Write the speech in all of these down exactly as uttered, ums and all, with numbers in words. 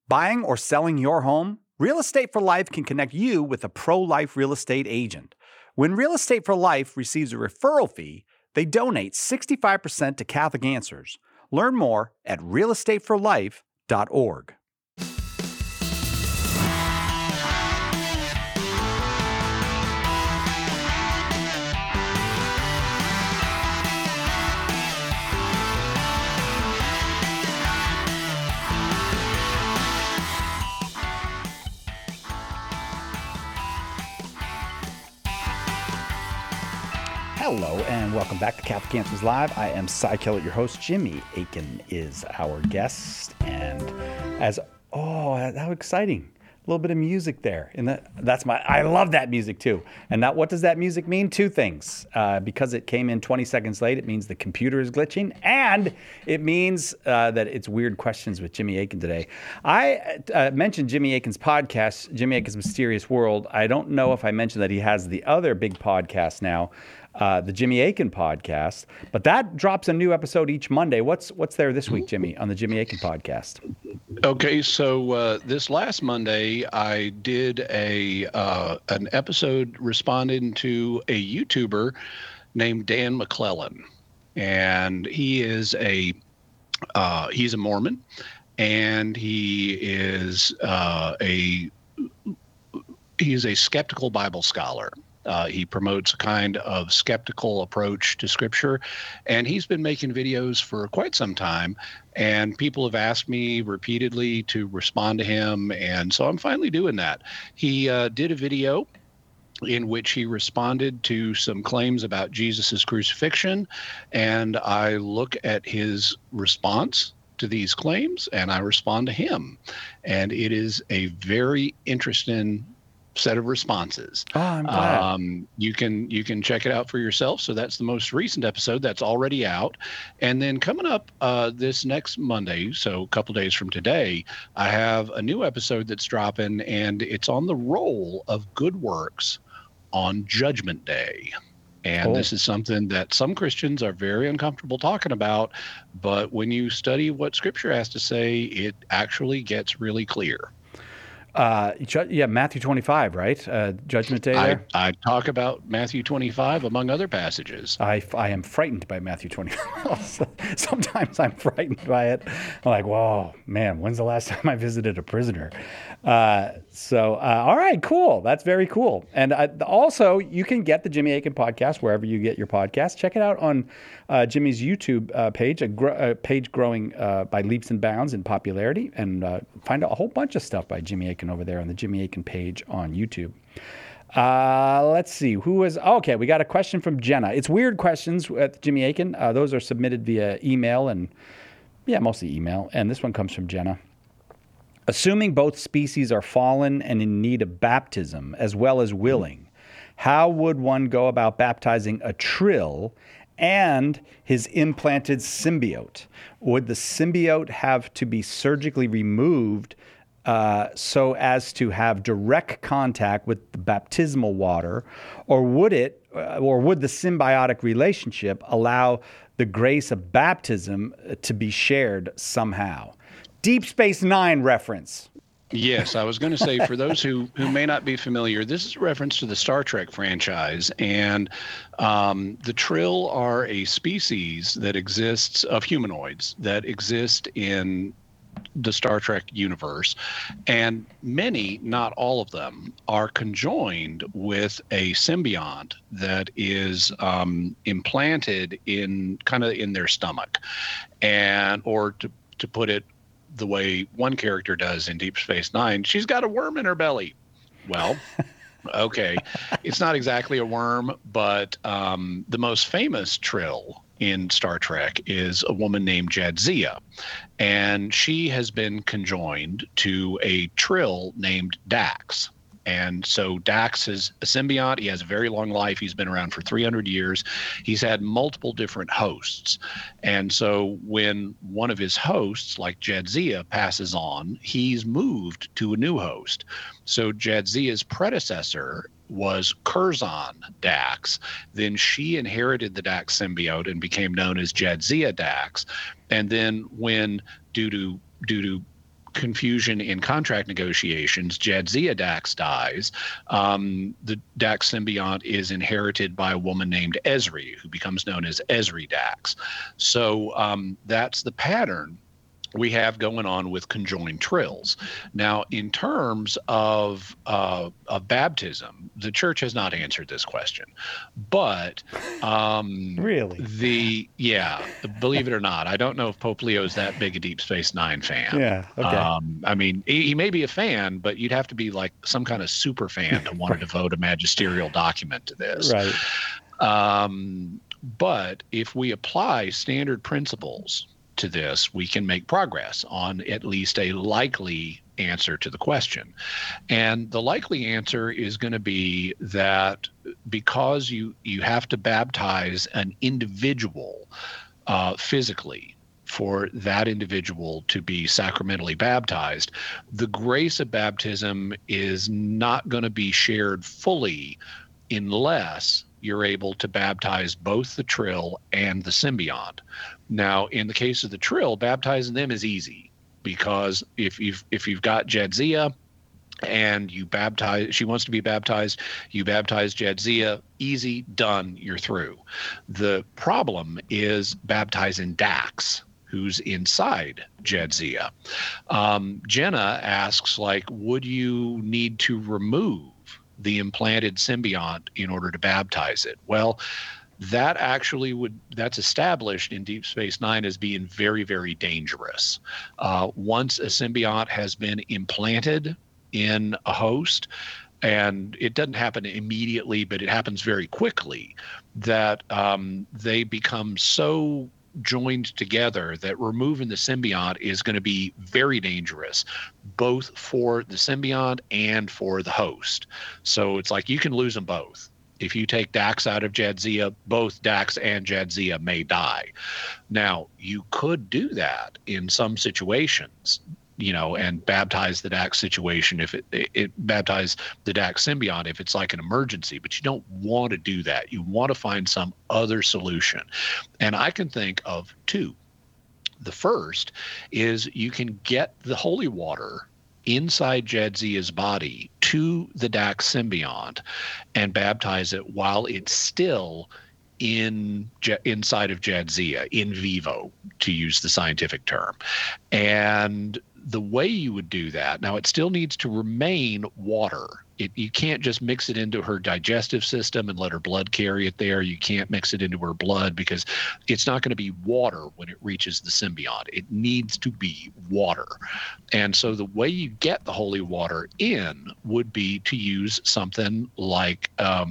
Buying or selling your home? Real Estate for Life can connect you with a pro-life real estate agent. When Real Estate for Life receives a referral fee, they donate sixty-five percent to Catholic Answers. Learn more at real estate for life dot org. Hello and welcome back to Catholic Answers Live. I am Cy Kellett, your host. Jimmy Akin is our guest, and as oh, how exciting! A little bit of music there, and that, that's my. I love that music too. And that, what does that music mean? Two things. Uh, because it came in twenty seconds late, it means the computer is glitching, and it means uh, that it's Weird Questions with Jimmy Akin today. I uh, mentioned Jimmy Akin's podcast, Jimmy Akin's Mysterious World. I don't know if I mentioned that he has the other big podcast now. Uh, the Jimmy Akin podcast, but that drops a new episode each Monday. What's what's there this week, Jimmy, on the Jimmy Akin podcast? Okay, so uh, this last Monday, I did a uh, an episode responding to a YouTuber named Dan McClellan, and he is a uh, he's a Mormon, and he is uh, a he is a skeptical Bible scholar. Uh, he promotes a kind of skeptical approach to Scripture, and he's been making videos for quite some time, and people have asked me repeatedly to respond to him, and so I'm finally doing that. He uh, did a video in which he responded to some claims about Jesus's crucifixion, and I look at his response to these claims, and I respond to him, and it is a very interesting set of responses. Oh, I'm glad. Um, you can you can check it out for yourself. So that's the most recent episode that's already out. And then coming up uh, this next Monday, so a couple days from today, I have a new episode that's dropping, and it's on the role of good works on Judgment Day. And Cool. This is something that some Christians are very uncomfortable talking about, but when you study what Scripture has to say, it actually gets really clear. Uh, yeah, Matthew twenty-five, right? Uh, Judgment Day I, there? I talk about Matthew twenty-five, among other passages. I, I am frightened by Matthew twenty-five. Sometimes I'm frightened by it. I'm like, whoa, man, when's the last time I visited a prisoner? Uh, so, uh, all right, cool. That's very cool. And uh, also, you can get the Jimmy Akin podcast wherever you get your podcast. Check it out on uh, Jimmy's YouTube uh, page, a, gr- a page growing uh, by leaps and bounds in popularity, and uh, find a whole bunch of stuff by Jimmy Akin over there on the Jimmy Akin page on YouTube. Uh, let's see. Who was... Oh, okay, we got a question from Jenna. It's weird questions at Jimmy Akin. Uh, those are submitted via email and, yeah, mostly email. And this one comes from Jenna. Assuming both species are fallen and in need of baptism, as well as willing, how would one go about baptizing a trill and his implanted symbiote? Would the symbiote have to be surgically removed uh, so as to have direct contact with the baptismal water, or would it, uh, or would the symbiotic relationship allow the grace of baptism to be shared somehow? Deep Space Nine reference. Yes, I was going to say, for those who, who may not be familiar, this is a reference to the Star Trek franchise. And um, the Trill are a species that exists of humanoids that exist in the Star Trek universe. And many, not all of them, are conjoined with a symbiont that is um, implanted in kind of in their stomach. And, or to, to put it the way one character does in Deep Space Nine, she's got a worm in her belly. Well, okay, it's not exactly a worm, but um, the most famous Trill in Star Trek is a woman named Jadzia, and she has been conjoined to a Trill named Dax. And so Dax is a symbiont. He has a very long life. He's been around for three hundred years. He's had multiple different hosts. And so when one of his hosts, like Jadzia, passes on, he's moved to a new host. So Jadzia's predecessor was Curzon Dax. Then she inherited the Dax symbiote and became known as Jadzia Dax. And then when, due to due to confusion in contract negotiations, Jadzia Dax dies. Um, the Dax symbiont is inherited by a woman named Ezri, who becomes known as Ezri Dax. So um, that's the pattern we have going on with conjoined trills. Now, in terms of, uh, of baptism, the church has not answered this question. But um, really, the yeah, believe it or not, I don't know if Pope Leo is that big a Deep Space Nine fan. Yeah, okay. Um, I mean, he, he may be a fan, but you'd have to be like some kind of super fan to want to devote a magisterial document to this. Right. Um, but if we apply standard principles to this, we can make progress on at least a likely answer to the question. And the likely answer is going to be that because you you have to baptize an individual uh, physically for that individual to be sacramentally baptized, the grace of baptism is not going to be shared fully unless you're able to baptize both the trill and the symbiont. Now, in the case of the trill, baptizing them is easy because if you've if you've got Jadzia and you baptize, she wants to be baptized, you baptize Jadzia, easy, done, you're through. The problem is baptizing Dax, who's inside Jadzia. Um, Jenna asks, like, would you need to remove the implanted symbiont in order to baptize it? Well, that actually would, that's established in Deep Space Nine as being very, very dangerous. Uh, once a symbiont has been implanted in a host, and it doesn't happen immediately, but it happens very quickly, that um, they become so joined together that removing the symbiont is going to be very dangerous, both for the symbiont and for the host. So it's like you can lose them both. If you take Dax out of Jadzia, both Dax and Jadzia may die. Now, you could do that in some situations, you know, and baptize the Dax situation if it, it, it baptize the Dax symbiont if it's like an emergency, but you don't want to do that. You want to find some other solution. And I can think of two. The first is you can get the holy water inside Jadzia's body to the Dax symbiont and baptize it while it's still in inside of Jadzia, in vivo, to use the scientific term. And the way you would do that, now it still needs to remain water. It, you can't just mix it into her digestive system and let her blood carry it there. You can't mix it into her blood because it's not going to be water when it reaches the symbiont. It needs to be water. And so the way you get the holy water in would be to use something like, um,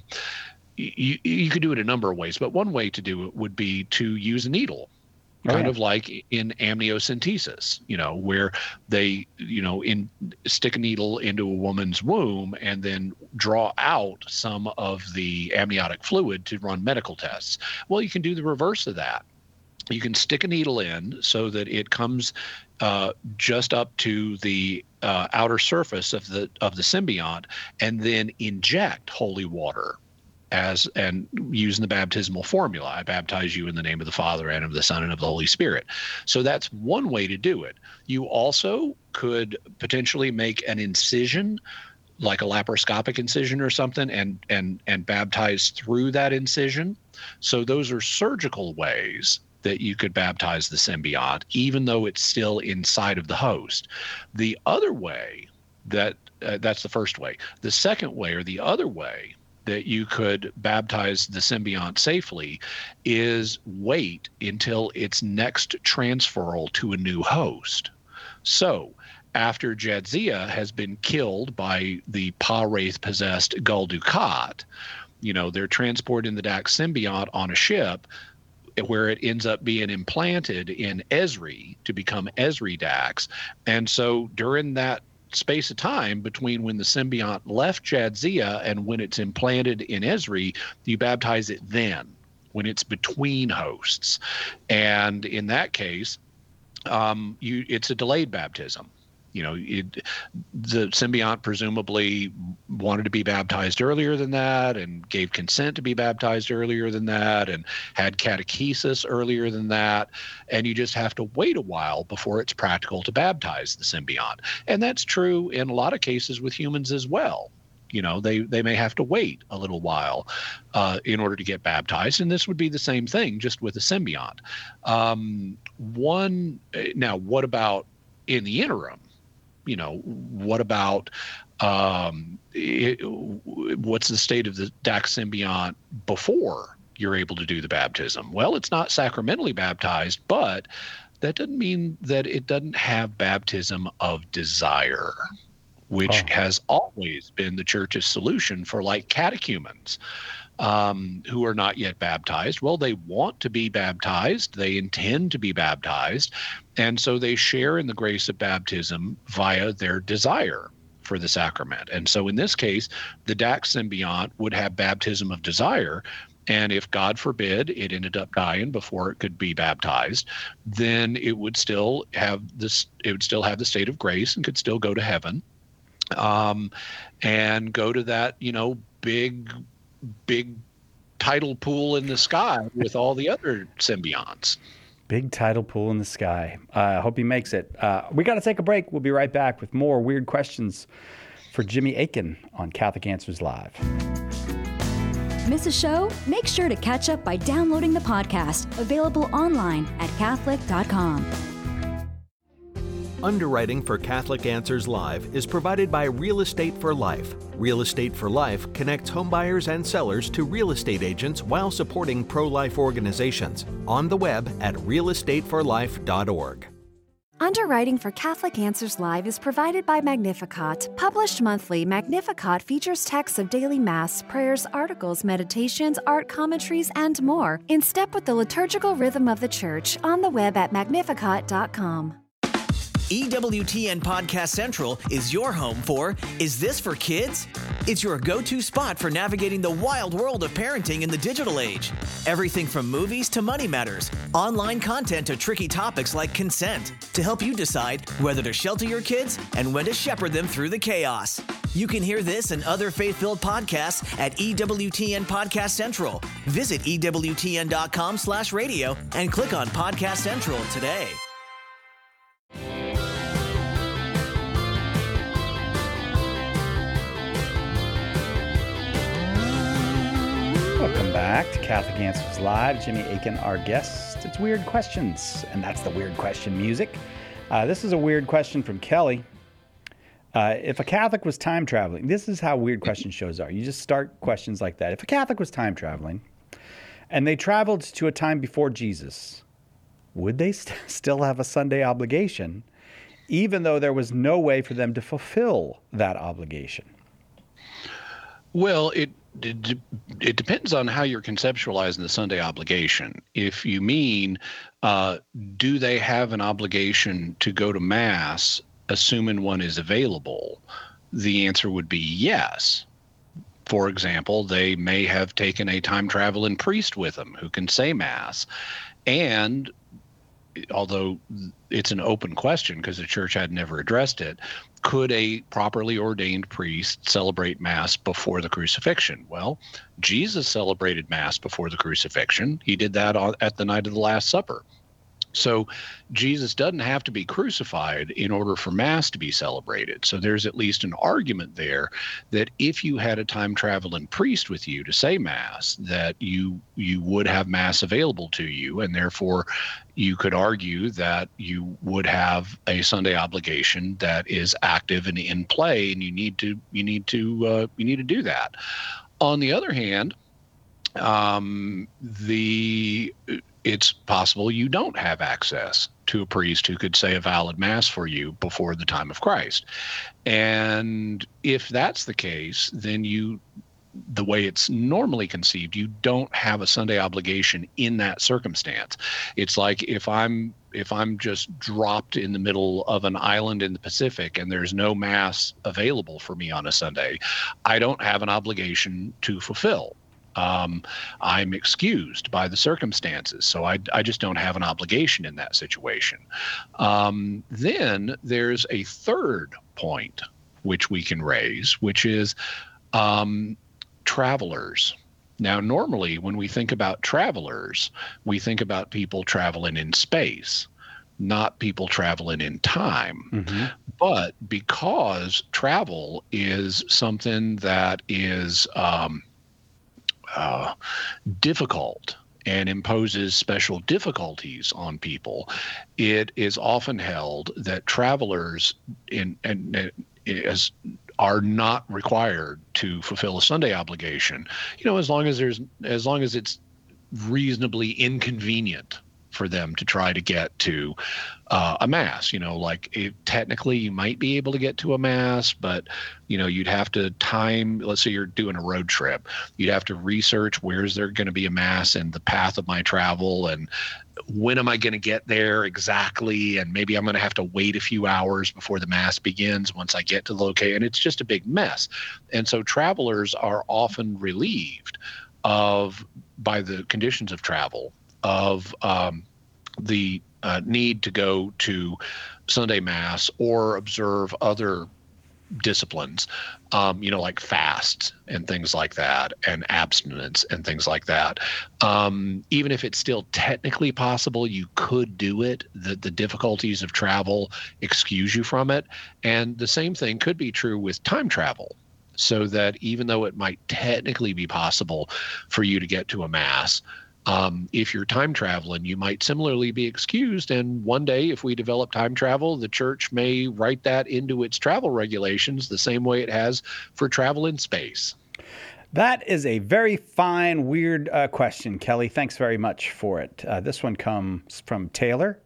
you, you could do it a number of ways, but one way to do it would be to use a needle. Kind oh, yeah. of like in amniocentesis, you know, where they, you know, in stick a needle into a woman's womb and then draw out some of the amniotic fluid to run medical tests. Well, you can do the reverse of that. You can stick a needle in so that it comes uh, just up to the uh, outer surface of the of the symbiont, and then inject holy water as and using the baptismal formula. I baptize you in the name of the Father and of the Son and of the Holy Spirit. So that's one way to do it. You also could potentially make an incision, like a laparoscopic incision or something, and and and baptize through that incision. So those are surgical ways that you could baptize the symbiont, even though it's still inside of the host. The other way that uh, that's the first way. The second way, or the other way, that you could baptize the symbiont safely is wait until its next transferal to a new host. So after Jadzia has been killed by the Pa-Wraith possessed Gul Dukat, you know, they're transporting the Dax symbiont on a ship where it ends up being implanted in Ezri to become Ezri Dax. And so during that space of time between when the symbiont left Jadzia and when it's implanted in Ezri, you baptize it then, when it's between hosts. And in that case, um, you it's a delayed baptism. You know, it, the symbiont presumably wanted to be baptized earlier than that and gave consent to be baptized earlier than that and had catechesis earlier than that. And you just have to wait a while before it's practical to baptize the symbiont. And that's true in a lot of cases with humans as well. You know, they, they may have to wait a little while uh, in order to get baptized. And this would be the same thing, just with a symbiont. Um, one, now, what about in the interim? You know, what about um, it, what's the state of the D A C symbiont before you're able to do the baptism? Well, it's not sacramentally baptized, but that doesn't mean that it doesn't have baptism of desire, which oh. has always been the church's solution for like catechumens um, who are not yet baptized. Well, they want to be baptized. They intend to be baptized. And so they share in the grace of baptism via their desire for the sacrament. And so in this case, the D A C symbiont would have baptism of desire. And if, God forbid, it ended up dying before it could be baptized, then it would still have this, it would still have the state of grace and could still go to heaven. Um, and go to that, you know, big, big tidal pool in the sky with all the other symbionts. Big tidal pool in the sky. I uh, hope he makes it. Uh, we got to take a break. We'll be right back with more weird questions for Jimmy Akin on Catholic Answers Live. Miss a show? Make sure to catch up by downloading the podcast, available online at catholic dot com. Underwriting for Catholic Answers Live is provided by Real Estate for Life. Real Estate for Life connects homebuyers and sellers to real estate agents while supporting pro-life organizations. On the web at real estate for life dot org. Underwriting for Catholic Answers Live is provided by Magnificat. Published monthly, Magnificat features texts of daily Mass, prayers, articles, meditations, art commentaries, and more, in step with the liturgical rhythm of the Church. On the web at magnificat dot com. E W T N Podcast Central is your home for Is This for Kids? It's your go-to spot for navigating the wild world of parenting in the digital age. Everything from movies to money matters, online content to tricky topics like consent, to help you decide whether to shelter your kids and when to shepherd them through the chaos. You can hear this and other faith-filled podcasts at E W T N Podcast Central. Visit E W T N dot com slash radio and click on Podcast Central today. Welcome back to Catholic Answers Live. Jimmy Akin, our guest. It's Weird Questions, and that's the weird question music. Uh, this is a weird question from Kelly. Uh, if a Catholic was time traveling, this is how weird question shows are. You just start questions like that. If a Catholic was time traveling, and they traveled to a time before Jesus, would they st- still have a Sunday obligation, even though there was no way for them to fulfill that obligation? Well, it It, it depends on how you're conceptualizing the Sunday obligation. If you mean, uh, do they have an obligation to go to Mass, assuming one is available? The answer would be yes. For example, they may have taken a time-traveling priest with them who can say Mass. And although it's an open question because the church had never addressed it, could a properly ordained priest celebrate Mass before the crucifixion? Well, Jesus celebrated Mass before the crucifixion. He did that at the night of the Last Supper. So Jesus doesn't have to be crucified in order for Mass to be celebrated. So there's at least an argument there that if you had a time-traveling priest with you to say Mass, that you you would have Mass available to you, and therefore you could argue that you would have a Sunday obligation that is active and in play, and you need to you need to uh, you need to do that. On the other hand, um, the it's possible you don't have access to a priest who could say a valid Mass for you before the time of Christ. And if that's the case, then you, the way it's normally conceived, you don't have a Sunday obligation in that circumstance. It's like if I'm if I'm just dropped in the middle of an island in the Pacific and there's no Mass available for me on a Sunday, I don't have an obligation to fulfill. Um, I'm excused by the circumstances, so I, I just don't have an obligation in that situation. Um, then there's a third point which we can raise, which is um, travelers. Now, normally when we think about travelers, we think about people traveling in space, not people traveling in time. Mm-hmm. But because travel is something that is um, uh, difficult and imposes special difficulties on people, it is often held that travelers in and, and as are not required to fulfill a Sunday obligation, you know, as long as there's as long as it's reasonably inconvenient for them to try to get to uh, a mass. You know, like it, technically you might be able to get to a mass, but you know, you'd have to time, let's say you're doing a road trip, you'd have to research where's there going to be a mass and the path of my travel and when am I going to get there exactly, and maybe I'm going to have to wait a few hours before the mass begins once I get to the location. And it's just a big mess. And so travelers are often relieved of, by the conditions of travel, of um, the uh, need to go to Sunday Mass or observe other disciplines, um, you know, like fasts and things like that, and abstinence and things like that. Um, even if it's still technically possible, you could do it. The, the difficulties of travel excuse you from it. And the same thing could be true with time travel, so that even though it might technically be possible for you to get to a mass, Um, if you're time traveling, you might similarly be excused. And one day, if we develop time travel, the church may write that into its travel regulations the same way it has for travel in space. That is a very fine, weird uh, question, Kelly. Thanks very much for it. Uh, this one comes from Taylor.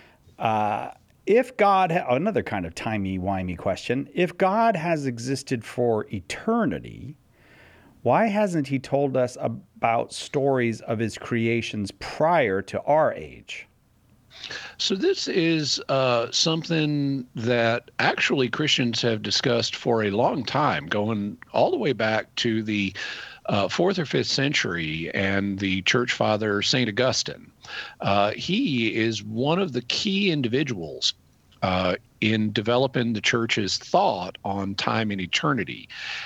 Uh, if God, ha- oh, another kind of timey-wimey question. If God has existed for eternity, why hasn't he told us about stories of his creations prior to our age? So this is uh, something that actually Christians have discussed for a long time, going all the way back to the uh, fourth or fifth century and the church father Saint Augustine. Uh, he is one of the key individuals uh, in developing the church's thought on time and eternity.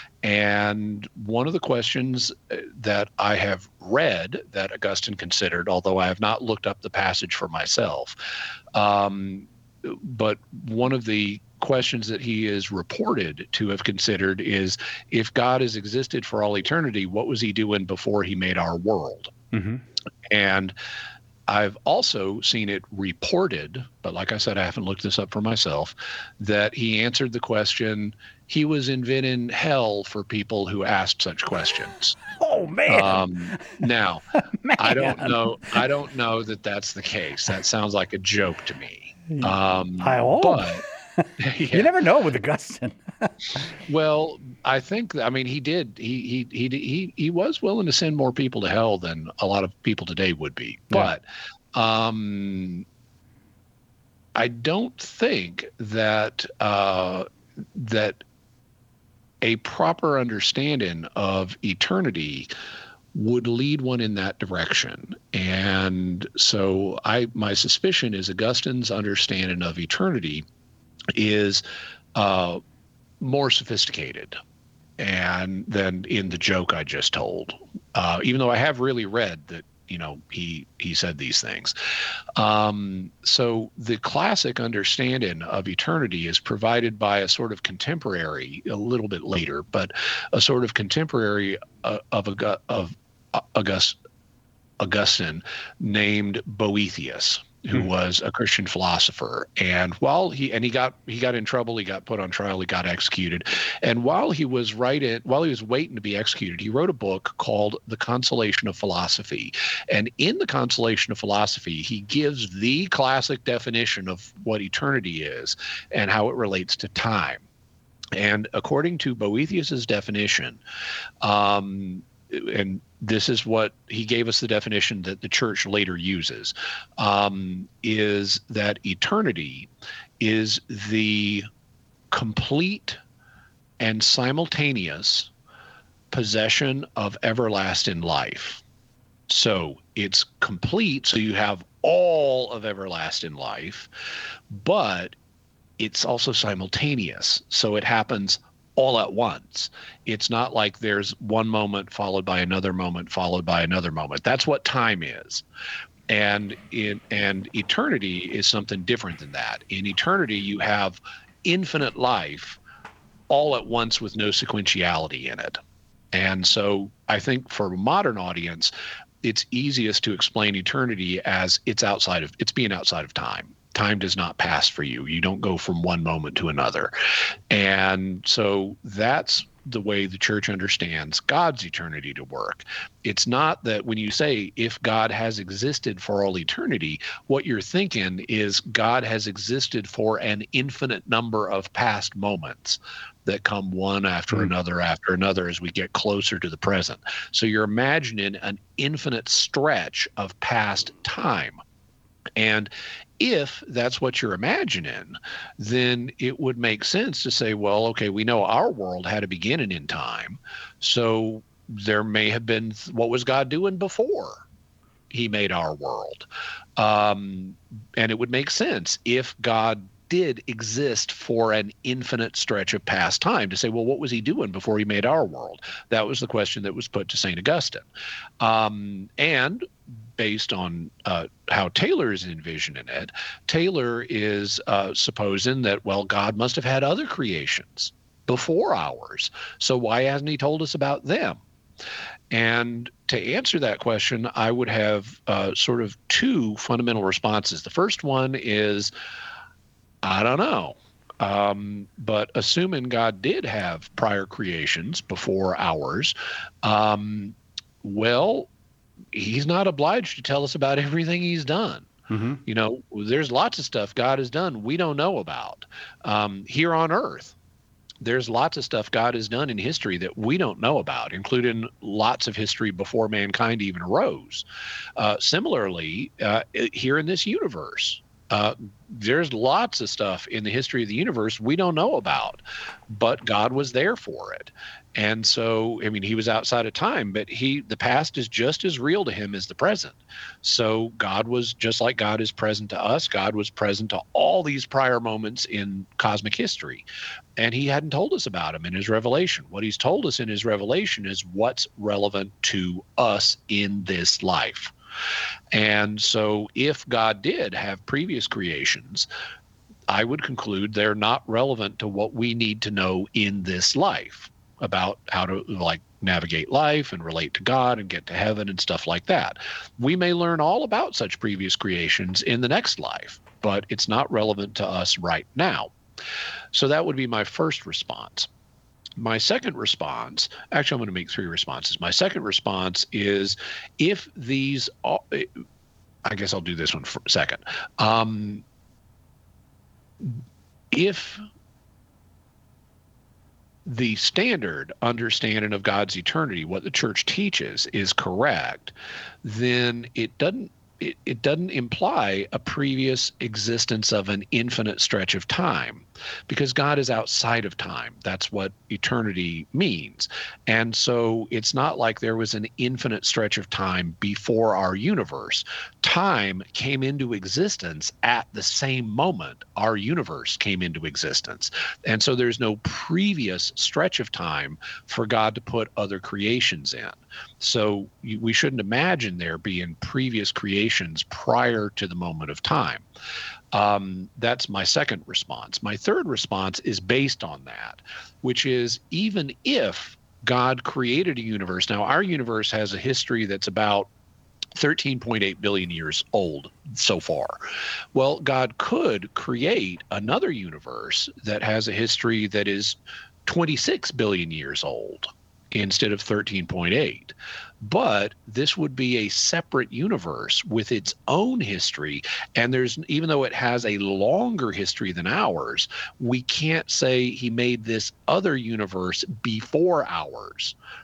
And one of the questions that I have read that Augustine considered, although I have not looked up the passage for myself, um, but one of the questions that he is reported to have considered is, if God has existed for all eternity, what was he doing before he made our world? Mm-hmm. And I've also seen it reported, but like I said, I haven't looked this up for myself, that he answered the question, he was inventing hell for people who asked such questions. Oh, man. Um, now, man. I don't know. I don't know that that's the case. That sounds like a joke to me. Um, I hope. But, yeah. You never know with Augustine. Well, I think, I mean, he did, he, he, he, he, he was willing to send more people to hell than a lot of people today would be. Yeah. But um, I don't think that, uh, that a proper understanding of eternity would lead one in that direction. And so I, my suspicion is Augustine's understanding of eternity is uh, more sophisticated and than in the joke I just told. Uh, even though I have really read that, you know, he he said these things. Um, so the classic understanding of eternity is provided by a sort of contemporary, a little bit later, but a sort of contemporary uh, of of August, Augustine named Boethius, who hmm. was a Christian philosopher. And while he, and he got, he got in trouble, he got put on trial, he got executed. And while he was writing, while he was waiting to be executed, he wrote a book called The Consolation of Philosophy. And in The Consolation of Philosophy, he gives the classic definition of what eternity is and how it relates to time. And according to Boethius's definition, um, and this is what he gave us the definition that the church later uses, um, is that eternity is the complete and simultaneous possession of everlasting life. So it's complete, so you have all of everlasting life, but it's also simultaneous. So it happens all at once. It's not like there's one moment followed by another moment followed by another moment. That's what time is. And in and eternity is something different than that. In eternity, you have infinite life all at once with no sequentiality in it. And so I think for a modern audience, it's easiest to explain eternity as it's outside of, it's being outside of time. Time does not pass for you. You don't go from one moment to another. And so that's the way the church understands God's eternity to work. It's not that when you say, if God has existed for all eternity, what you're thinking is God has existed for an infinite number of past moments that come one after mm-hmm. another after another as we get closer to the present. So you're imagining an infinite stretch of past time. And if that's what you're imagining, then it would make sense to say, well, okay, we know our world had a beginning in time. So there may have been, what was God doing before he made our world? Um, and it would make sense if God did exist for an infinite stretch of past time to say, well, what was he doing before he made our world? That was the question that was put to Saint Augustine. Um, and based on uh, how Taylor is envisioning it, Taylor is uh, supposing that, well, God must have had other creations before ours. So why hasn't he told us about them? And to answer that question, I would have uh, sort of two fundamental responses. The first one is, I don't know. Um, but assuming God did have prior creations before ours, um, well, he's not obliged to tell us about everything he's done. Mm-hmm. You know, there's lots of stuff God has done we don't know about. Um, here on earth, there's lots of stuff God has done in history that we don't know about, including lots of history before mankind even arose. Uh, similarly, uh, here in this universe, Uh, there's lots of stuff in the history of the universe we don't know about, but God was there for it. And so, I mean, he was outside of time, but he, the past is just as real to him as the present. So God was, just like God is present to us, God was present to all these prior moments in cosmic history. And he hadn't told us about them in his revelation. What he's told us in his revelation is what's relevant to us in this life. And so if God did have previous creations, I would conclude they're not relevant to what we need to know in this life about how to like navigate life and relate to God and get to heaven and stuff like that. We may learn all about such previous creations in the next life, but it's not relevant to us right now. So that would be my first response. My second response, actually, I'm going to make three responses. My second response is if these, I guess I'll do this one for a second. Um, if the standard understanding of God's eternity, what the church teaches, is correct, then it doesn't It, it doesn't imply a previous existence of an infinite stretch of time, because God is outside of time. That's what eternity means. And so it's not like there was an infinite stretch of time before our universe. Time came into existence at the same moment our universe came into existence. And so there's no previous stretch of time for God to put other creations in. So you, we shouldn't imagine there being previous creations prior to the moment of time. Um, that's my second response. My third response is based on that, which is even if God created a universe, now our universe has a history that's about thirteen point eight billion years old so far. Well, God could create another universe that has a history that is twenty-six billion years old instead of thirteen point eight. But this would be a separate universe with its own history. And there's, even though it has a longer history than ours, we can't say he made this other universe before ours,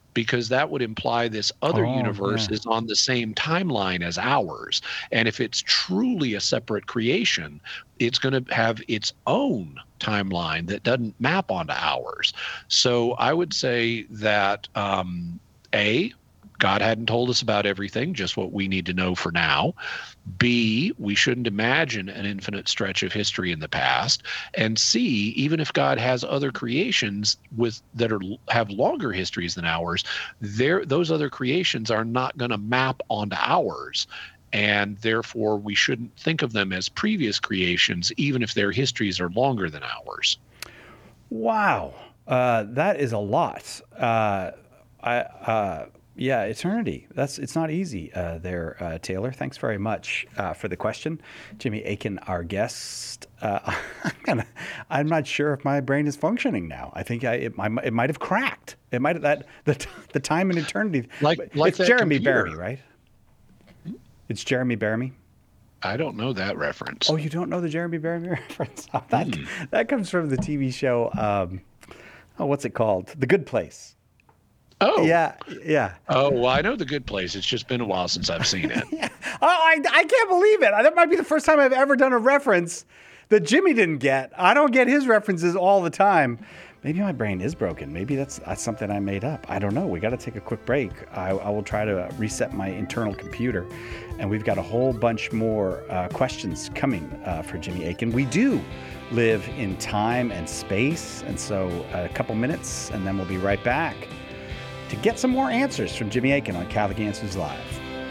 because that would imply this other Oh, universe yeah. is on the same timeline as ours. And if it's truly a separate creation, it's going to have its own timeline that doesn't map onto ours. So I would say that, um, A, God hadn't told us about everything, just what we need to know for now. B, we shouldn't imagine an infinite stretch of history in the past. And C, even if God has other creations with that are have longer histories than ours, there those other creations are not going to map onto ours. And therefore, we shouldn't think of them as previous creations, even if their histories are longer than ours. Wow. Uh, that is a lot. Uh, I, uh, yeah, eternity. That's it's not easy uh, there, uh, Taylor. Thanks very much uh, for the question. Jimmy Akin, our guest. Uh, I'm, gonna, I'm not sure if my brain is functioning now. I think I, it, I, it might have cracked. It might have that the, the time in eternity. Like, like it's that Jeremy computer. Bearimy, right? It's Jeremy Bearimy. I don't know that reference. Oh, you don't know the Jeremy Bearimy reference? Oh, that Mm. that comes from the T V show. Um, oh, what's it called? The Good Place. Oh. Yeah, yeah. Oh, well, I know The Good Place. It's just been a while since I've seen it. Oh, I, I can't believe it. That might be the first time I've ever done a reference that Jimmy didn't get. I don't get his references all the time. Maybe my brain is broken. Maybe that's, that's something I made up. I don't know. We got to take a quick break. I, I will try to reset my internal computer. And we've got a whole bunch more uh, questions coming uh, for Jimmy Akin. We do live in time and space. And so a couple minutes, and then we'll be right back to get some more answers from Jimmy Akin on Catholic Answers Live.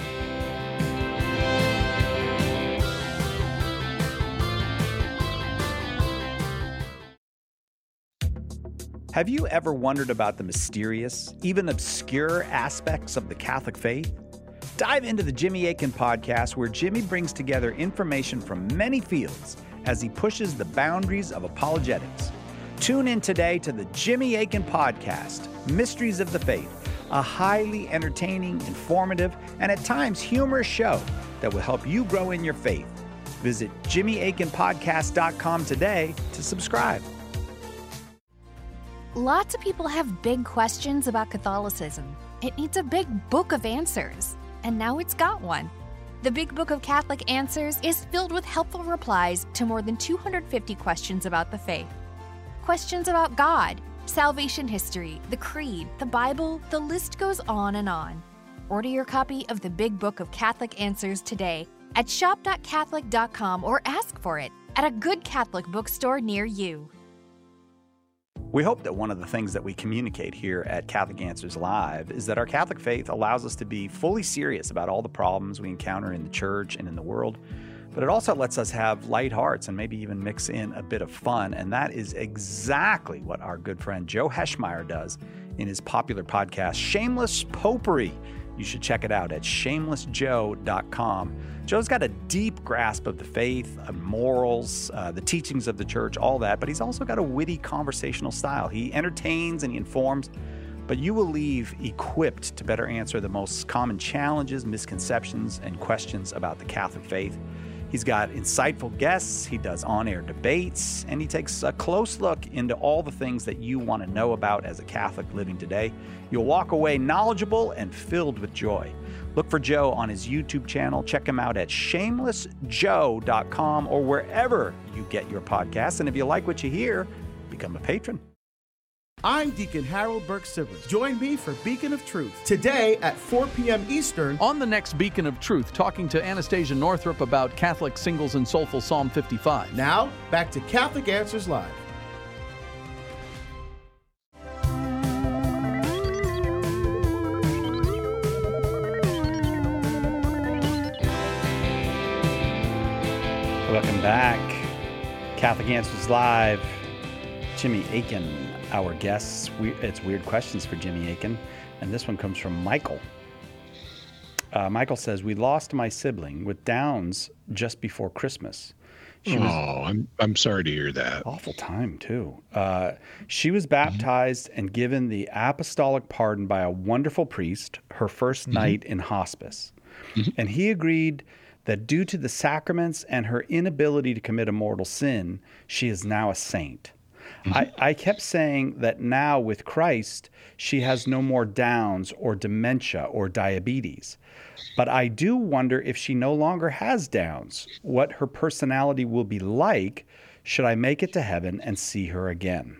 Have you ever wondered about the mysterious, even obscure aspects of the Catholic faith? Dive into the Jimmy Akin podcast, where Jimmy brings together information from many fields as he pushes the boundaries of apologetics. Tune in today to the Jimmy Akin podcast, Mysteries of the Faith, a highly entertaining, informative, and at times humorous show that will help you grow in your faith. Visit jimmy akin podcast dot com today to subscribe. Lots of people have big questions about Catholicism. It needs a big book of answers, and now it's got one. The Big Book of Catholic Answers is filled with helpful replies to more than two hundred fifty questions about the faith. Questions about God, salvation history, the Creed, the Bible, the list goes on and on. Order your copy of the Big Book of Catholic Answers today at shop dot catholic dot com or ask for it at a good Catholic bookstore near you. We hope that one of the things that we communicate here at Catholic Answers Live is that our Catholic faith allows us to be fully serious about all the problems we encounter in the church and in the world, but it also lets us have light hearts and maybe even mix in a bit of fun, and that is exactly what our good friend Joe Heschmeyer does in his popular podcast, Shameless Popery. You should check it out at shameless joe dot com. Joe's got a deep grasp of the faith, of morals, uh, the teachings of the church, all that, but he's also got a witty conversational style. He entertains and he informs, but you will leave equipped to better answer the most common challenges, misconceptions, and questions about the Catholic faith. He's got insightful guests, he does on-air debates, and he takes a close look into all the things that you want to know about as a Catholic living today. You'll walk away knowledgeable and filled with joy. Look for Joe on his YouTube channel. Check him out at shameless joe dot com or wherever you get your podcasts. And if you like what you hear, become a patron. I'm Deacon Harold Burke-Sivers. Join me for Beacon of Truth today at four p.m. Eastern. On the next Beacon of Truth, talking to Anastasia Northrup about Catholic singles and soulful Psalm fifty-five. Now, back to Catholic Answers Live. Welcome back. Catholic Answers Live. Jimmy Akin, our guests. We, it's weird questions for Jimmy Akin. And this one comes from Michael. Uh, Michael says, we lost my sibling with Downs just before Christmas. She oh, was, I'm I'm sorry to hear that. Awful time, too. Uh, she was baptized mm-hmm. and given the apostolic pardon by a wonderful priest her first mm-hmm. night in hospice. Mm-hmm. And he agreed that due to the sacraments and her inability to commit a mortal sin, she is now a saint. Mm-hmm. I, I kept saying that now with Christ, she has no more Downs or dementia or diabetes. But I do wonder if she no longer has Downs, what her personality will be like should I make it to heaven and see her again.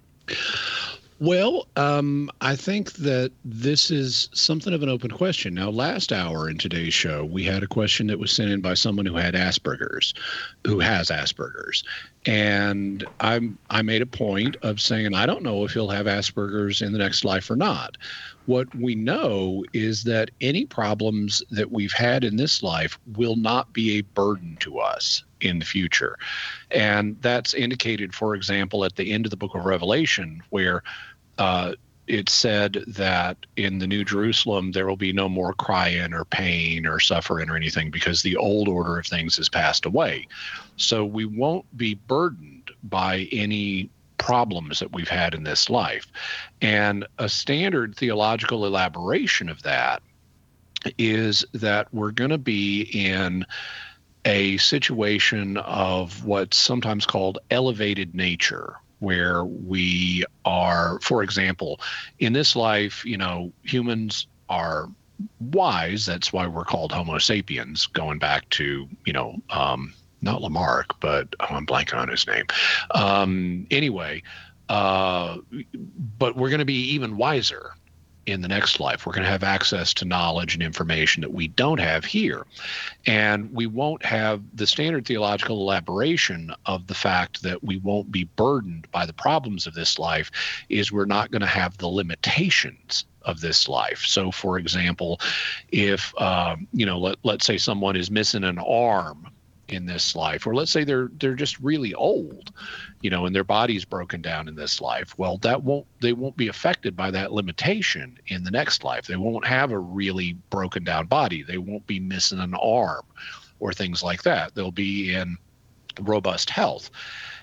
Well, um, I think that this is something of an open question. Now, last hour in today's show, we had a question that was sent in by someone who had Asperger's, who has Asperger's. And I'm, I made a point of saying, I don't know if he'll have Asperger's in the next life or not. What we know is that any problems that we've had in this life will not be a burden to us in the future. And that's indicated, for example, at the end of the book of Revelation, where uh, it said that in the New Jerusalem, there will be no more crying or pain or suffering or anything because the old order of things has passed away. So we won't be burdened by any problems that we've had in this life. And a standard theological elaboration of that is that we're going to be in a situation of what's sometimes called elevated nature, where we are, for example, in this life, you know, humans are wise. That's why we're called Homo sapiens, going back to, you know, um, not Lamarck, but oh, I'm blanking on his name. Um, anyway, uh, but we're going to be even wiser in the next life. We're going to have access to knowledge and information that we don't have here. And we won't have the standard theological elaboration of the fact that we won't be burdened by the problems of this life is we're not going to have the limitations of this life. So, for example, if, um, you know, let, let's say someone is missing an arm in this life, or let's say they're they're just really old, you know, and their body's broken down in this life. Well, that won't they won't be affected by that limitation in the next life. They won't have a really broken down body. They won't be missing an arm or things like that. They'll be in robust health.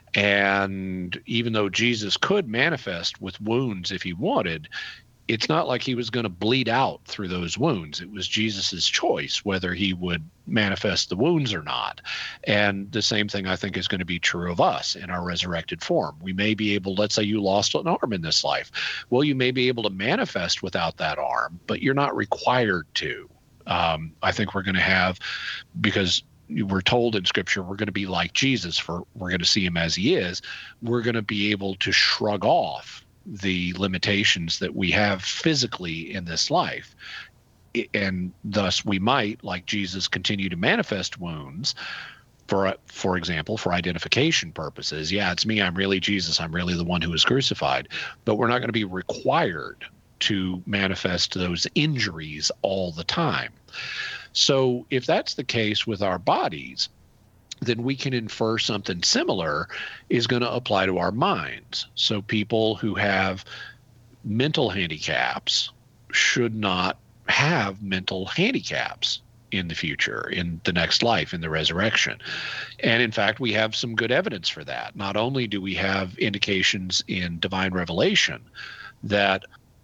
And even though Jesus could manifest with wounds if he wanted, it's not like he was going to bleed out through those wounds. It was Jesus's choice whether he would manifest the wounds or not. And the same thing I think is going to be true of us in our resurrected form. We may be able, let's say you lost an arm in this life. Well, you may be able to manifest without that arm, but you're not required to. Um, I think we're going to have, because we're told in Scripture we're going to be like Jesus, for we're going to see him as he is, we're going to be able to shrug off the limitations that we have physically in this life. And thus we might, like Jesus, continue to manifest wounds for, for example, for identification purposes. Yeah, it's me. I'm really Jesus. I'm really the one who was crucified. But we're not going to be required to manifest those injuries all the time. So if that's the case with our bodies, then we can infer something similar is going to apply to our minds. So people who have mental handicaps should not have mental handicaps in the future, in the next life, in the resurrection. And in fact, we have some good evidence for that. Not only do we have indications in divine revelation that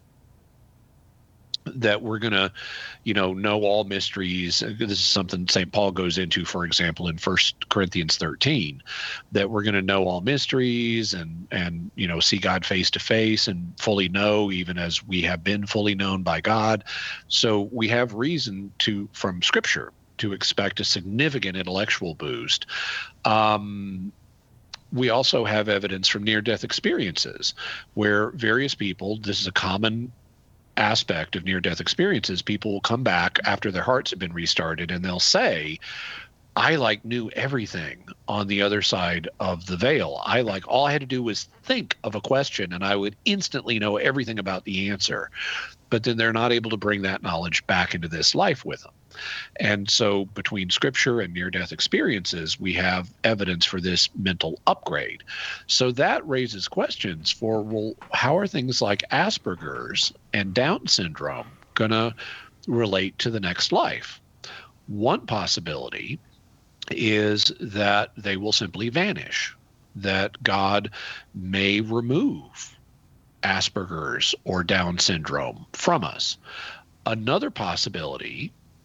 that we're going to, you know, know all mysteries. This is something Saint Paul goes into, for example, in First Corinthians thirteen, that we're going to know all mysteries and, and, you know, see God face to face and fully know, even as we have been fully known by God. So we have reason to, from Scripture, to expect a significant intellectual boost. Um, we also have evidence from near-death experiences where various people, this is a common aspect of near-death experiences, people will come back after their hearts have been restarted and they'll say, I like knew everything on the other side of the veil. I like all I had to do was think of a question and I would instantly know everything about the answer. But then they're not able to bring that knowledge back into this life with them. And so between Scripture and near-death experiences, we have evidence for this mental upgrade. So that raises questions for, well, how are things like Asperger's and Down syndrome going to relate to the next life? One possibility is that they will simply vanish, that God may remove Asperger's or Down syndrome from us. Another possibility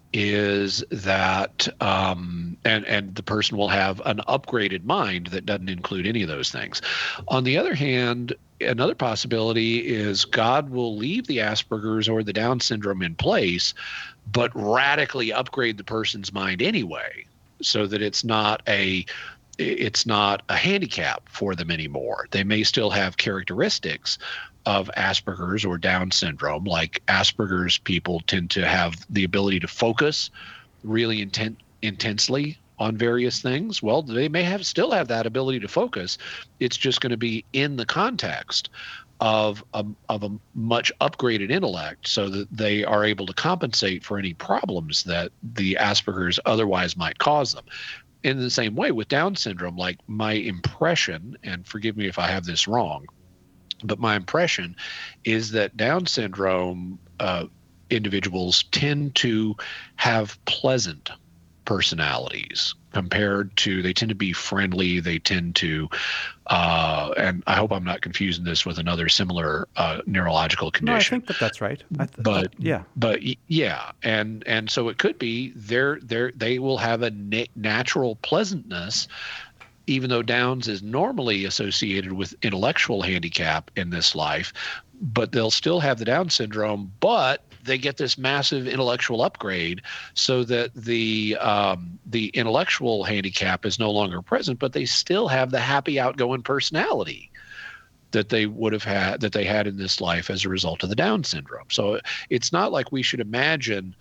is that, um, and, and the person will have an upgraded mind that doesn't include any of those things. On the other hand, another possibility is God will leave the Asperger's or the Down syndrome in place, but radically upgrade the person's mind anyway, so that it's not a it's not a handicap for them anymore. They may still have characteristics of Asperger's or Down syndrome. Like Asperger's people tend to have the ability to focus really intent, intensely on various things. Well, they may have still have that ability to focus. It's just going to be in the context of a, of a much upgraded intellect, so that they are able to compensate for any problems that the Asperger's otherwise might cause them. In the same way with Down syndrome, like my impression, and forgive me if I have this wrong, but my impression is that Down syndrome uh, individuals tend to have pleasant personalities compared to, they tend to be friendly. They tend to, uh, and I hope I'm not confusing this with another similar uh, neurological condition. No, I think that that's right. I th- but yeah, but yeah, and and so it could be they're they're they will have a na- natural pleasantness, even though Downs is normally associated with intellectual handicap in this life, but they'll still have the Down syndrome, but they get this massive intellectual upgrade, so that the um, the intellectual handicap is no longer present, but they still have the happy, outgoing personality that they would have had, that they had in this life as a result of the Down syndrome. So it's not like we should imagine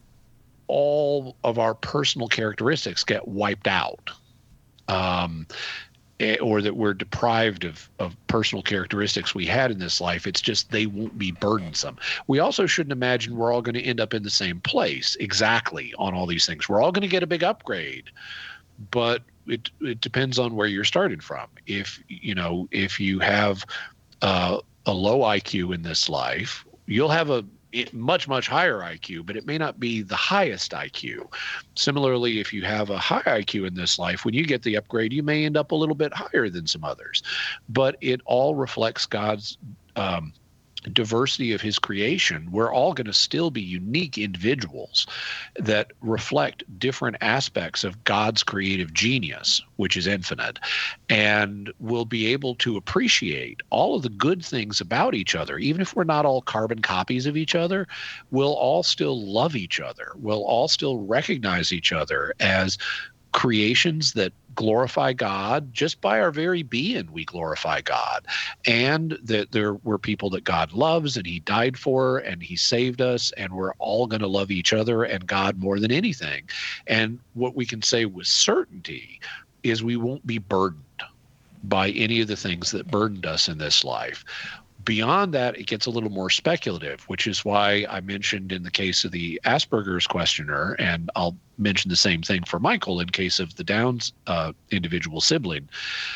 all of our personal characteristics get wiped out. Um, or that we're deprived of, of personal characteristics we had in this life. It's just they won't be burdensome. We also shouldn't imagine we're all going to end up in the same place exactly on all these things. We're all going to get a big upgrade, but it it depends on where you're started from. If, you know, if you have uh, a low I Q in this life, you'll have a much, much higher I Q, but it may not be the highest I Q. Similarly, if you have a high I Q in this life, when you get the upgrade, you may end up a little bit higher than some others. But it all reflects God's um, diversity of his creation. We're all going to still be unique individuals that reflect different aspects of God's creative genius, which is infinite, and we'll be able to appreciate all of the good things about each other. Even if we're not all carbon copies of each other, we'll all still love each other. We'll all still recognize each other as creations that glorify God. Just by our very being, we glorify God, and that there were people that God loves and he died for and he saved us, and we're all going to love each other and God more than anything. And what we can say with certainty is we won't be burdened by any of the things that burdened us in this life. Beyond that, it gets a little more speculative, which is why I mentioned in the case of the Asperger's questioner, and I'll mention the same thing for Michael in case of the Downs uh, individual sibling.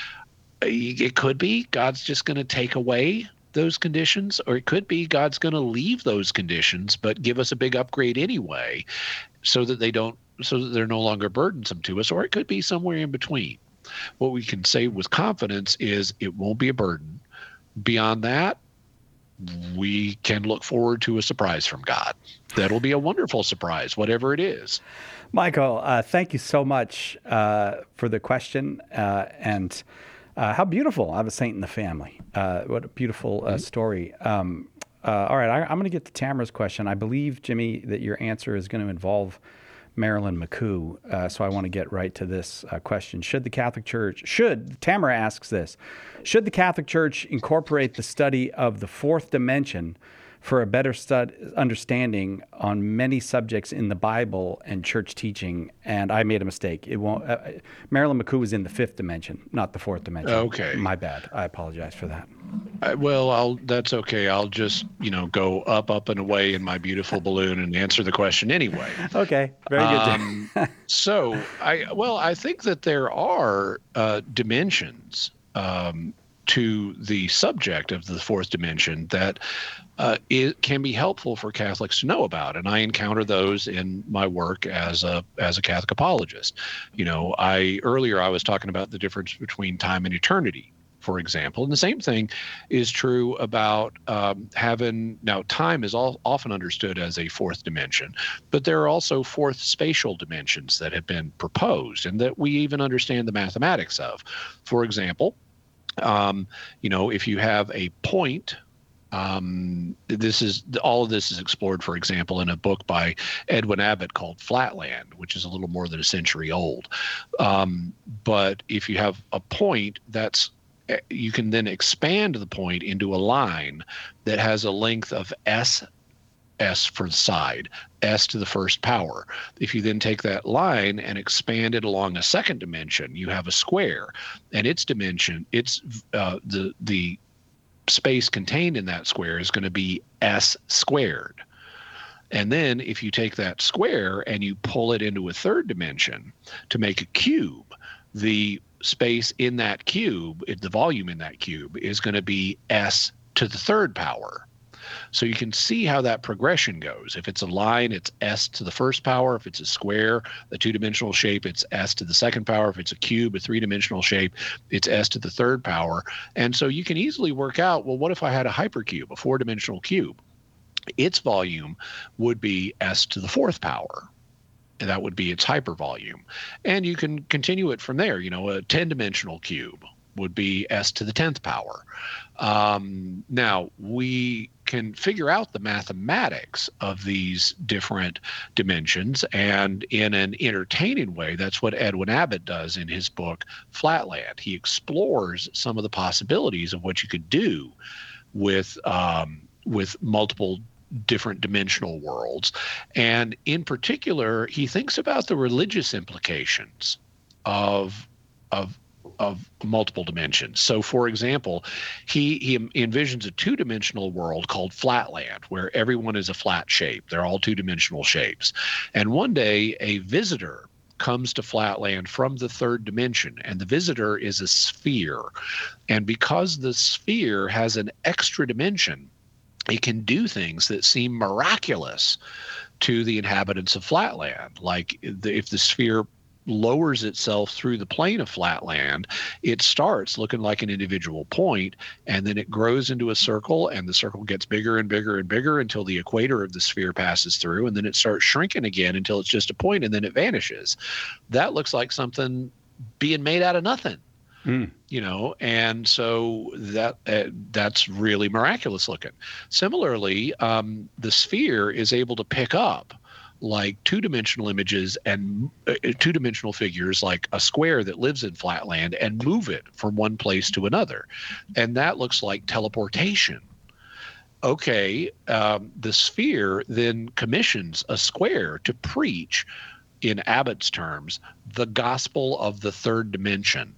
It could be God's just going to take away those conditions, or it could be God's going to leave those conditions but give us a big upgrade anyway, so that they don't, so that they're no longer burdensome to us, or it could be somewhere in between. What we can say with confidence is it won't be a burden. Beyond that, we can look forward to a surprise from God. That'll be a wonderful surprise, whatever it is. Michael, uh, thank you so much uh, for the question. Uh, and uh, how beautiful. I have a saint in the family. Uh, what a beautiful uh, story. Um, uh, all right, I, I'm going to get to Tamara's question. I believe, Jimmy, that your answer is going to involve Marilyn McCoo. Uh, so I want to get right to this uh, question. Should the Catholic Church, should, Tamara asks this, should the Catholic Church incorporate the study of the fourth dimension for a better stud- understanding on many subjects in the Bible and church teaching? And I made a mistake. It won't. Uh, Marilyn McCoo was in the fifth dimension, not the fourth dimension. Okay. My bad. I apologize for that. I, well, I'll, that's okay. I'll just, you know, go up, up and away in my beautiful balloon and answer the question anyway. Okay. Very good. Um, so I, well, I think that there are uh, dimensions um, to the subject of the fourth dimension that uh, it can be helpful for Catholics to know about, and I encounter those in my work as a as a Catholic apologist. You know, I earlier I was talking about the difference between time and eternity, for example. And the same thing is true about um, having, now time is all, often understood as a fourth dimension, but there are also fourth spatial dimensions that have been proposed and that we even understand the mathematics of. For example, um, you know, if you have a point, Um, this is all of this is explored, for example, in a book by Edwin Abbott called Flatland, which is a little more than a century old. Um, but if you have a point, that's you can then expand the point into a line that has a length of s, s for the side, s to the first power. If you then take that line and expand it along a second dimension, you have a square, and its dimension, its uh, the the space contained in that square is going to be s squared. And then if you take that square and you pull it into a third dimension to make a cube, the space in that cube, the volume in that cube, is going to be s to the third power. So you can see how that progression goes. If it's a line, it's s to the first power. If it's a square, a two-dimensional shape, it's s to the second power. If it's a cube, a three-dimensional shape, it's s to the third power. And so you can easily work out, well, what if I had a hypercube, a four-dimensional cube? Its volume would be s to the fourth power. And that would be its hypervolume. And you can continue it from there. You know, a ten-dimensional cube would be s to the tenth power. Um, now, we can figure out the mathematics of these different dimensions, and in an entertaining way, that's what Edwin Abbott does in his book, Flatland. He explores some of the possibilities of what you could do with um, with multiple different dimensional worlds. And in particular, he thinks about the religious implications of of of multiple dimensions. So, for example, he he envisions a two-dimensional world called Flatland, where everyone is a flat shape. They're all two-dimensional shapes. And one day, a visitor comes to Flatland from the third dimension, and the visitor is a sphere. And because the sphere has an extra dimension, it can do things that seem miraculous to the inhabitants of Flatland. Like the, if the sphere lowers itself through the plane of Flatland, it starts looking like an individual point, and then it grows into a circle, and the circle gets bigger and bigger and bigger until the equator of the sphere passes through, and then it starts shrinking again until it's just a point, and then it vanishes. That looks like something being made out of nothing. Mm. You know, and so that uh, that's really miraculous looking. Similarly, um, the sphere is able to pick up like two-dimensional images and uh, two-dimensional figures like a square that lives in Flatland and move it from one place to another. And that looks like teleportation. Okay, um, the sphere then commissions a square to preach, in Abbott's terms, the gospel of the third dimension.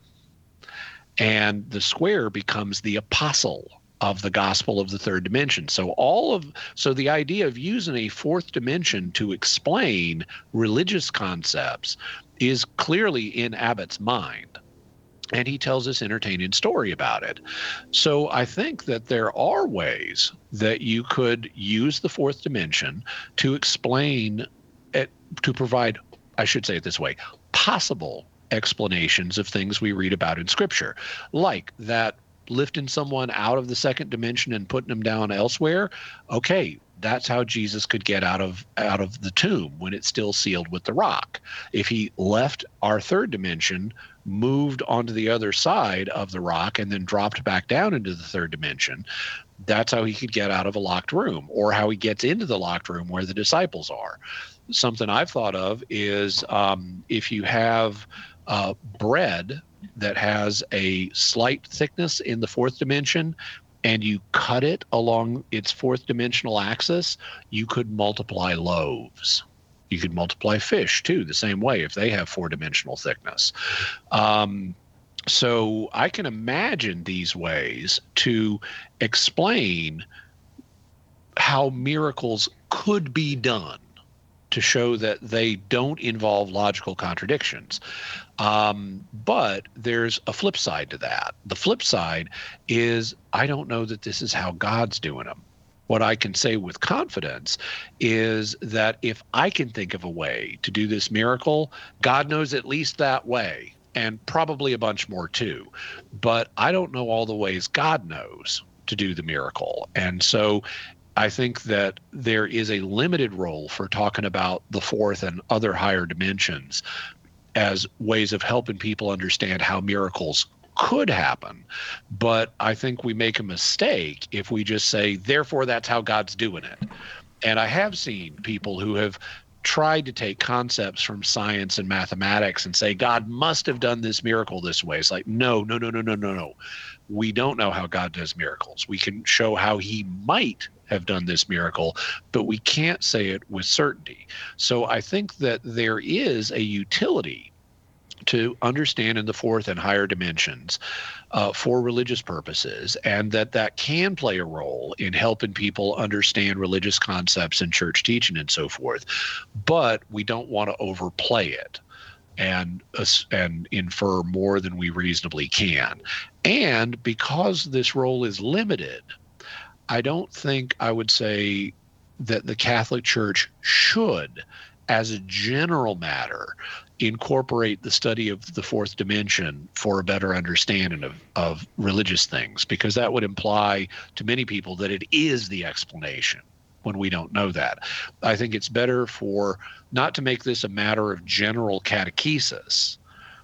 And the square becomes the apostle of the gospel of the third dimension. So all of so the idea of using a fourth dimension to explain religious concepts is clearly in Abbott's mind. And he tells this entertaining story about it. So I think that there are ways that you could use the fourth dimension to explain it, to provide, I should say it this way, possible explanations of things we read about in Scripture, like that lifting someone out of the second dimension and putting them down elsewhere. Okay, that's how Jesus could get out of out of the tomb when it's still sealed with the rock. If he left our third dimension, moved onto the other side of the rock, and then dropped back down into the third dimension, that's how he could get out of a locked room, or how he gets into the locked room where the disciples are. Something I've thought of is um, if you have uh, bread that has a slight thickness in the fourth dimension, and you cut it along its fourth dimensional axis, you could multiply loaves. You could multiply fish too, the same way, if they have four dimensional thickness. Um, so I can imagine these ways to explain how miracles could be done, to show that they don't involve logical contradictions. Um, but there's a flip side to that. The flip side is, I don't know that this is how God's doing them. What I can say with confidence is that if I can think of a way to do this miracle, God knows at least that way and probably a bunch more too. But I don't know all the ways God knows to do the miracle. And so I think that there is a limited role for talking about the fourth and other higher dimensions as ways of helping people understand how miracles could happen. But I think we make a mistake if we just say, therefore, that's how God's doing it. And I have seen people who have tried to take concepts from science and mathematics and say, God must have done this miracle this way. It's like, no, no, no, no, no, no, no. We don't know how God does miracles. We can show how he might have done this miracle, but we can't say it with certainty. So I think that there is a utility to understand in the fourth and higher dimensions uh, for religious purposes, and that that can play a role in helping people understand religious concepts and church teaching and so forth. But we don't want to overplay it and uh, and infer more than we reasonably can. And because this role is limited, I don't think I would say that the Catholic Church should, as a general matter, incorporate the study of the fourth dimension for a better understanding of, of religious things, because that would imply to many people that it is the explanation when we don't know that. I think it's better for not to make this a matter of general catechesis,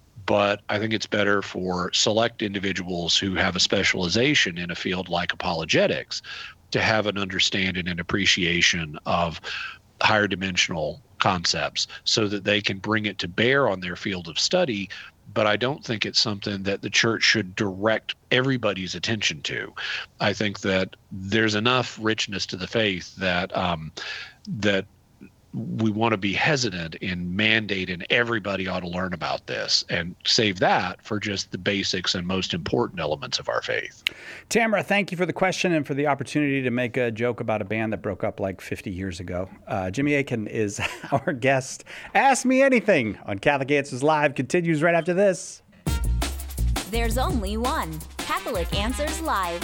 but I think it's better for select individuals who have a specialization in a field like apologetics to have an understanding and appreciation of higher dimensional concepts so that they can bring it to bear on their field of study. But I don't think it's something that the church should direct everybody's attention to. I think that there's enough richness to the faith that um, that we want to be hesitant in mandating everybody ought to learn about this, and save that for just the basics and most important elements of our faith. Tamara, thank you for the question and for the opportunity to make a joke about a band that broke up like fifty years ago. Uh, Jimmy Akin is our guest. Ask Me Anything on Catholic Answers Live continues right after this. There's only one Catholic Answers Live.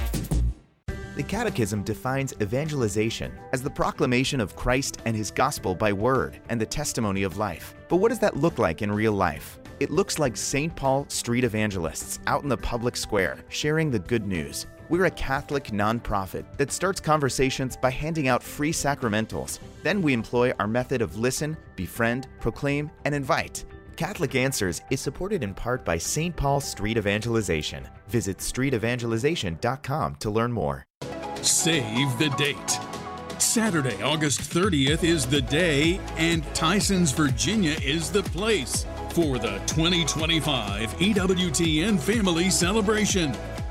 The Catechism defines evangelization as the proclamation of Christ and his gospel by word and the testimony of life. But what does that look like in real life? It looks like Saint Paul street evangelists out in the public square sharing the good news. We're a Catholic nonprofit that starts conversations by handing out free sacramentals. Then we employ our method of listen, befriend, proclaim, and invite. Catholic Answers is supported in part by Saint Paul Street Evangelization. Visit street evangelization dot com to learn more. Save the date. Saturday, August thirtieth is the day, and Tysons, Virginia is the place for the twenty twenty-five E W T N Family Celebration.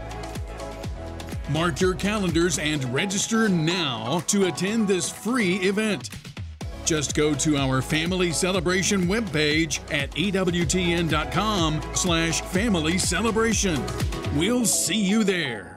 Mark your calendars and register now to attend this free event. Just go to our Family Celebration webpage at E W T N dot com slash family celebration. We'll see you there.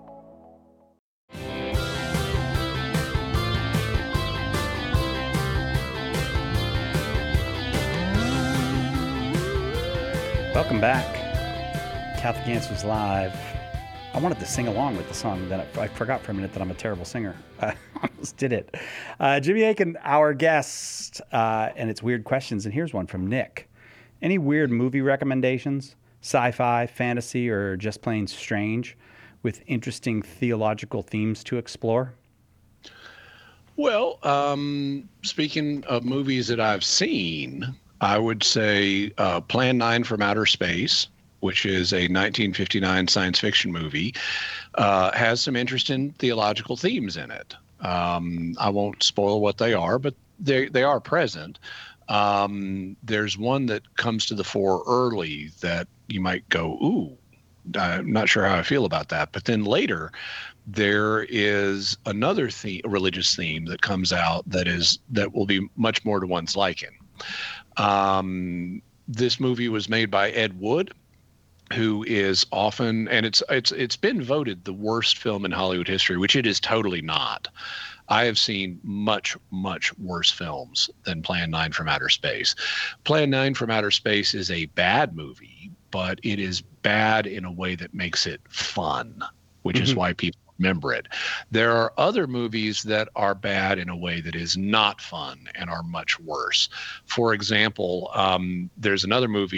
Welcome back. Catholic Answers Live. I wanted to sing along with the song, then I, I forgot for a minute that I'm a terrible singer. I almost did it. Uh, Jimmy Akin, our guest, uh, and it's weird questions. And here's one from Nick. Any weird movie recommendations? Sci-fi, fantasy, or just plain strange with interesting theological themes to explore? Well, um, speaking of movies that I've seen, I would say uh, Plan nine from Outer Space, which is a nineteen fifty-nine science fiction movie, uh, has some interesting theological themes in it. Um, I won't spoil what they are, but they they are present. Um, there's one that comes to the fore early that you might go, ooh, I'm not sure how I feel about that. But then later, there is another theme, a religious theme that comes out that is that will be much more to one's liking. Um, this movie was made by Ed Wood, who is often, and it's it's it's been voted the worst film in Hollywood history, which it is totally not. I have seen much, much worse films than Plan nine from Outer Space. Plan nine from Outer Space is a bad movie, but it is bad in a way that makes it fun, which mm-hmm. is why people remember it. There are other movies that are bad in a way that is not fun and are much worse. For example, um, there's another movie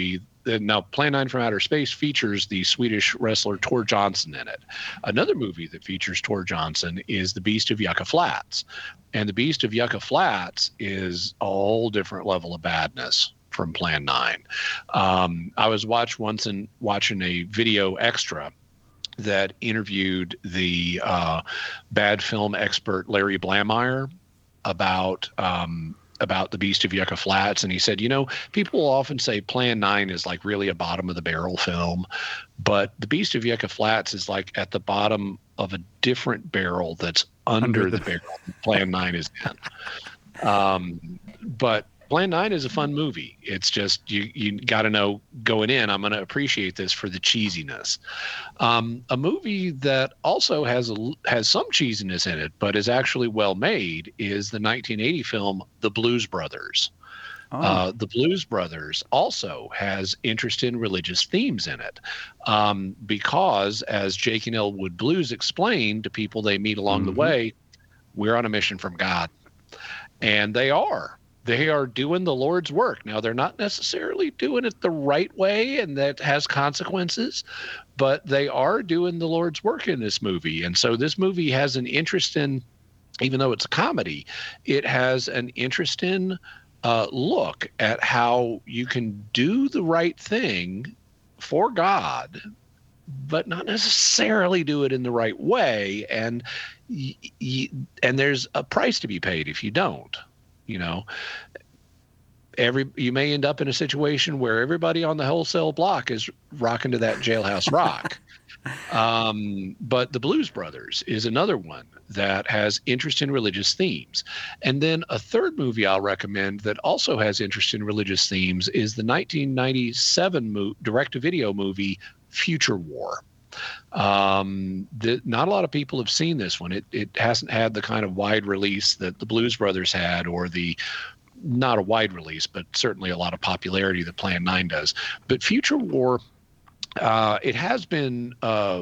the, now Plan nine from Outer Space features the Swedish wrestler Tor Johnson in it. Another movie that features Tor Johnson is The Beast of Yucca Flats. And The Beast of Yucca Flats is a whole different level of badness from Plan nine. Um, I was watch once and watching a video extra that interviewed the uh, bad film expert Larry Blameyer about um, about The Beast of Yucca Flats. And he said, you know, people will often say Plan nine is like really a bottom of the barrel film, but The Beast of Yucca Flats is like at the bottom of a different barrel that's under, under the, the barrel Plan nine is in. Um, but Plan nine is a fun movie. It's just, you you got to know going in, I'm going to appreciate this for the cheesiness. Um, a movie that also has a, has some cheesiness in it, but is actually well made, is the nineteen eighty film The Blues Brothers. Oh. Uh, the Blues Brothers also has interest in religious themes in it, um, because, as Jake and Elwood Blues explained to people they meet along mm-hmm. the way, we're on a mission from God. And they are. They are doing the Lord's work. Now, they're not necessarily doing it the right way, and that has consequences, but they are doing the Lord's work in this movie. And so this movie has an interest in, even though it's a comedy, it has an interest in uh, look at how you can do the right thing for God, but not necessarily do it in the right way. And y- y- and there's a price to be paid if you don't. You know, every you may end up in a situation where everybody on the wholesale block is rocking to that Jailhouse Rock. Um, but The Blues Brothers is another one that has interest in religious themes. And then a third movie I'll recommend that also has interest in religious themes is the nineteen ninety-seven mo- direct-to-video movie Future War. Um, the, not a lot of people have seen this one. It it hasn't had the kind of wide release that the Blues Brothers had, or the not a wide release, but certainly a lot of popularity that Plan nine does. But Future War, uh, it has been uh,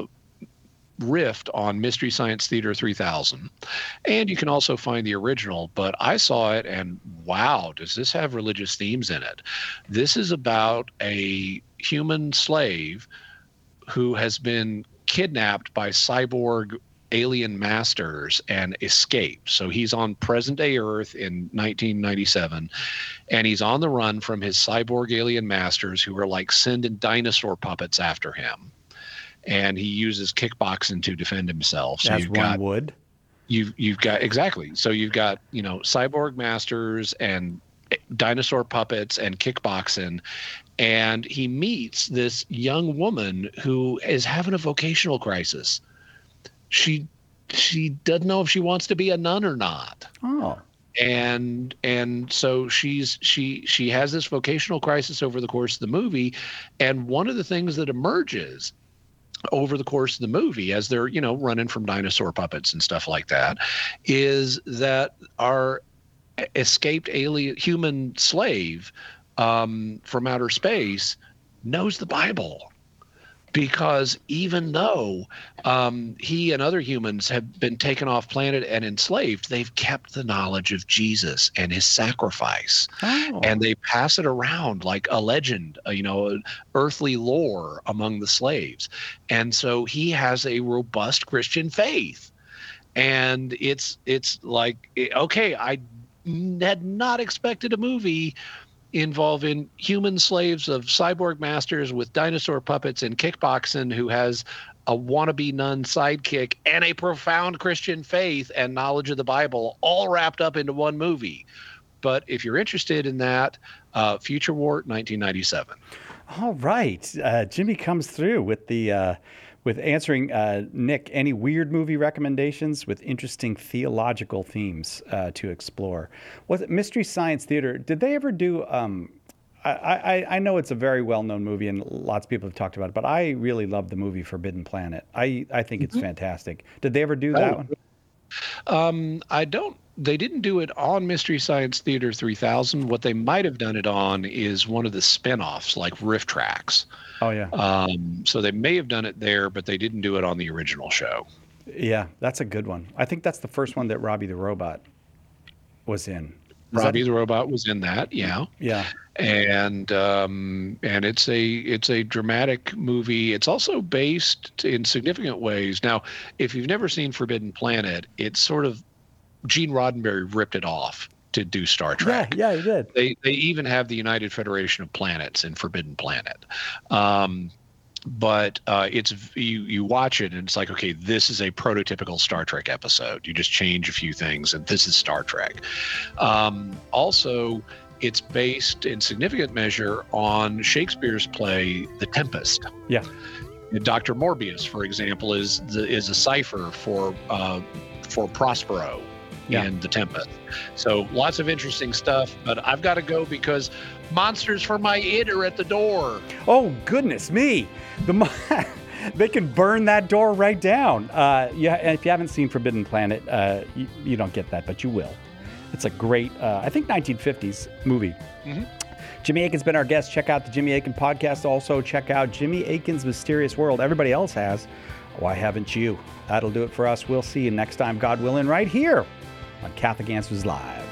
riffed on Mystery Science Theater three thousand, and you can also find the original. But I saw it, and wow, does this have religious themes in it? This is about a human slave who has been kidnapped by cyborg alien masters and escaped. So he's on present day Earth in nineteen ninety-seven, and he's on the run from his cyborg alien masters who are like sending dinosaur puppets after him. And he uses kickboxing to defend himself. So As you've one got, would. You've, you've got, exactly. So you've got, you know, cyborg masters and dinosaur puppets and kickboxing. And he meets this young woman who is having a vocational crisis. She she doesn't know if she wants to be a nun or not. Oh. And and so she's she she has this vocational crisis over the course of the movie. And one of the things that emerges over the course of the movie, as they're, you know, running from dinosaur puppets and stuff like that, is that our escaped alien human slave um, from outer space knows the Bible. Because even though um, he and other humans have been taken off planet and enslaved, they've kept the knowledge of Jesus and his sacrifice. Oh. And they pass it around like a legend, uh, you know, earthly lore among the slaves. And so he has a robust Christian faith. And it's it's like, okay, I had not expected a movie involving human slaves of cyborg masters with dinosaur puppets and kickboxing who has a wannabe nun sidekick and a profound Christian faith and knowledge of the Bible all wrapped up into one movie. But if you're interested in that, uh, Future War, nineteen ninety-seven. All right. Uh, Jimmy comes through with the uh, with answering uh, Nick any weird movie recommendations with interesting theological themes uh, to explore. Was it Mystery Science Theater? Did they ever do? Um, I, I I know it's a very well known movie and lots of people have talked about it, but I really love the movie Forbidden Planet. I I think it's mm-hmm. fantastic. Did they ever do that oh. one? Um, I don't. They didn't do it on Mystery Science Theater three thousand. What they might have done it on is one of the spinoffs, like Riff Tracks. Oh, yeah. Um, so they may have done it there, but they didn't do it on the original show. Yeah, that's a good one. I think that's the first one that Robbie the Robot was in. Robbie that- the Robot was in that. Yeah. Yeah. And um, and it's a it's a dramatic movie. It's also based in significant ways. Now, if you've never seen Forbidden Planet, it's sort of Gene Roddenberry ripped it off to do Star Trek. Yeah, yeah, he did. They they even have the United Federation of Planets in Forbidden Planet. Um, but uh, it's you you watch it and it's like, okay, this is a prototypical Star Trek episode. You just change a few things and this is Star Trek. Um, also, it's based in significant measure on Shakespeare's play The Tempest. Yeah. Doctor Morbius, for example, is the, is a cipher for uh, for Prospero Yeah. in The Tempest. So lots of interesting stuff, but I've got to go because Monsters for My Id are at the door. Oh, goodness me. The mo- They can burn that door right down. Uh, yeah, and if you haven't seen Forbidden Planet, uh, you, you don't get that, but you will. It's a great, uh, I think, nineteen fifties movie. Mm-hmm. Jimmy Akin's been our guest. Check out the Jimmy Akin podcast. Also, check out Jimmy Akin's Mysterious World. Everybody else has. Why haven't you? That'll do it for us. We'll see you next time, God willing, right here on Catholic Answers Live.